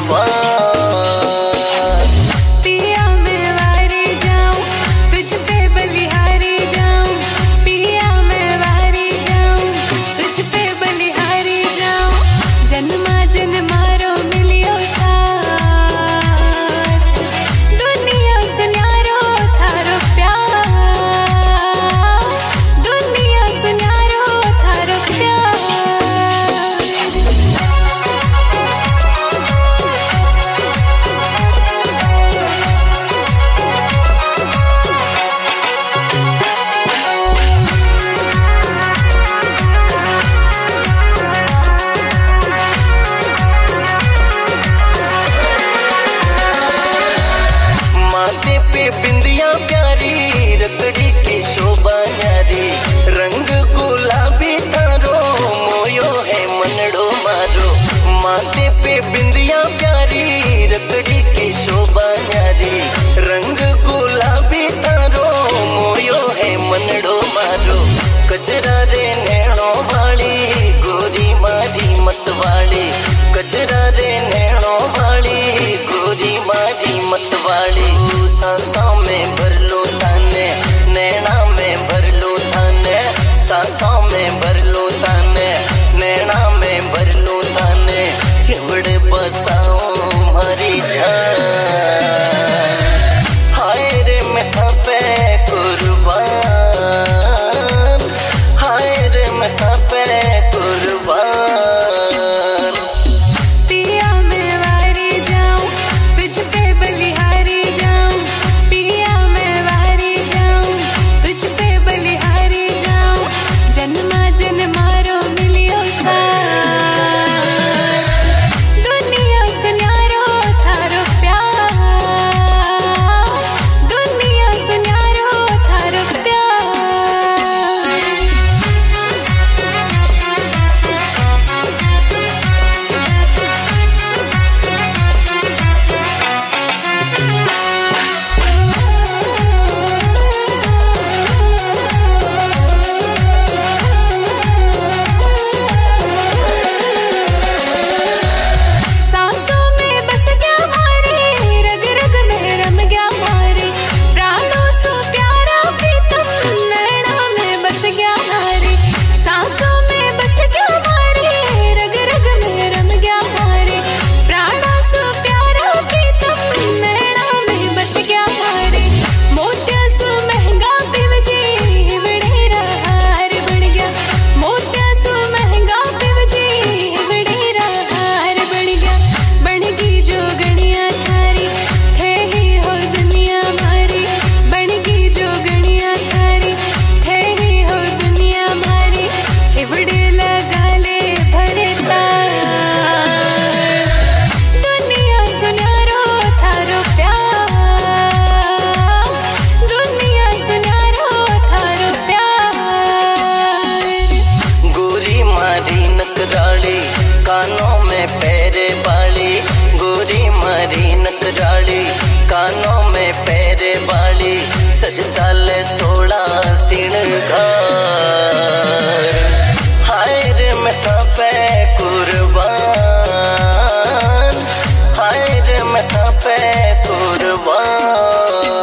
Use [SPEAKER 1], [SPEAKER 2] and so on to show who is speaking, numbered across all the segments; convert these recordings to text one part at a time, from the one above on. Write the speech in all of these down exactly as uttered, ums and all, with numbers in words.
[SPEAKER 1] पिया मैं वारी जाऊं, तुझ पे बलिहारी जाऊं। पिया मैं वारी जाऊं, तुझ पे बलिहारी जाऊं। जन्मा जन्मारो मिलियो साथ, दुनिया से न्यारो थारो प्यार। दुनिया से न्यारो थारो प्यार।
[SPEAKER 2] माथे पे बिंदिया प्यारी, रतड़ी की शोभा न्यारी। रंग गुलाबी तारो, मोयो है मनड़ो मारो। माथे पे बिंदिया प्यारी, रतड़ी की शोभा न्यारी। रंग गुलाबी तारो, मोयो है मनड़ो मारो। कजरा रे नैणो वाली, गोरी मारी मतवाली। कजरा रे नैणो वाली, गोरी मारी मतवाली। सांसों में भर लो ताने, नैना में भर लो ताने। सांसों में भर लो ताने, नैना में भर लो ताने। केवड़े बसाओ मारी जान, हाय रे मैं पे कुर्बान। हाय रे मैं पे कुर्बान।
[SPEAKER 1] पिया मैं वारी जाऊं, तुझ पे बलिहारी जाऊं। पिया मैं वारी जाऊं, तुझ पे बलिहारी जाऊं। जन्मा जन्मारो मिलियो साथ, दुनिया से न्यारो थारो प्यार। दुनिया से न्यारो थारो प्यार। सांसों में बस गया मारे, रग रग में रम गया मारे। प्राणों से प्यारा प्रीतम, नैना में बस गया मारे। सांसों में बस गया मारे, रग रग में रम गया मारे। प्राणों से प्यारा प्रीतम, नैना में बस गया मारे। मोतिया से महंगा पिवजी, हिवड़ेरा हार बन गया। मोतिया से महंगा पिवजी, हिवड़ेरा हार बन गया। बनगी जो गणिया थारी, थे ही हो दुनिया मारी। बनगी जो गणिया थारी, थे ही हो दुनिया मारी। हिवड़े लगा ले भरे तार, दुनिया सुनारो थारो प्यार। दुनिया सुनारो थारो प्यार।
[SPEAKER 2] गोरी मारी नकराली, कानों में पैरे बाली। गोरी मारी नकराली, कानों में पैरे बाली। सज चाले सोला सिणगार, हाय रे मैं पे कुर्बान। हाय रे मैं पे कुर्बान।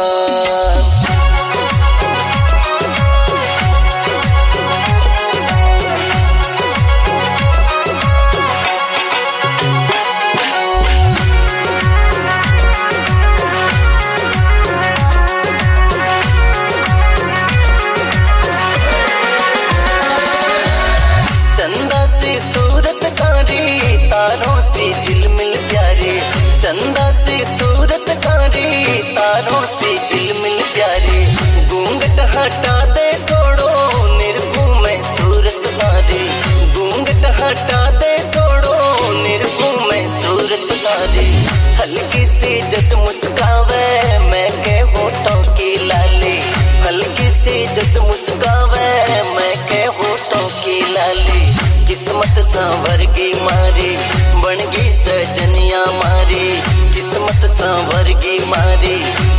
[SPEAKER 2] चंदा सी सूरत कारी, तारों सी झिलमिल प्यारी। चंदा सी सूरत कारी, तारों सी झिलमिल प्यारी। घूंघट हटा दे तोड़ो, निर्भू में सूरत तारी। घूंघट हटा दे तोड़ो, निर्भू में सूरत तारी। हल्की सी जत मुस्कावे, मैं के होठों की लाली। हल्की सी जत मुस्कावे, मैं के होठों की लाली। किस्मत संवरगी मारी, बनगी सजनिया मारी। किस्मत संवरगी मारी,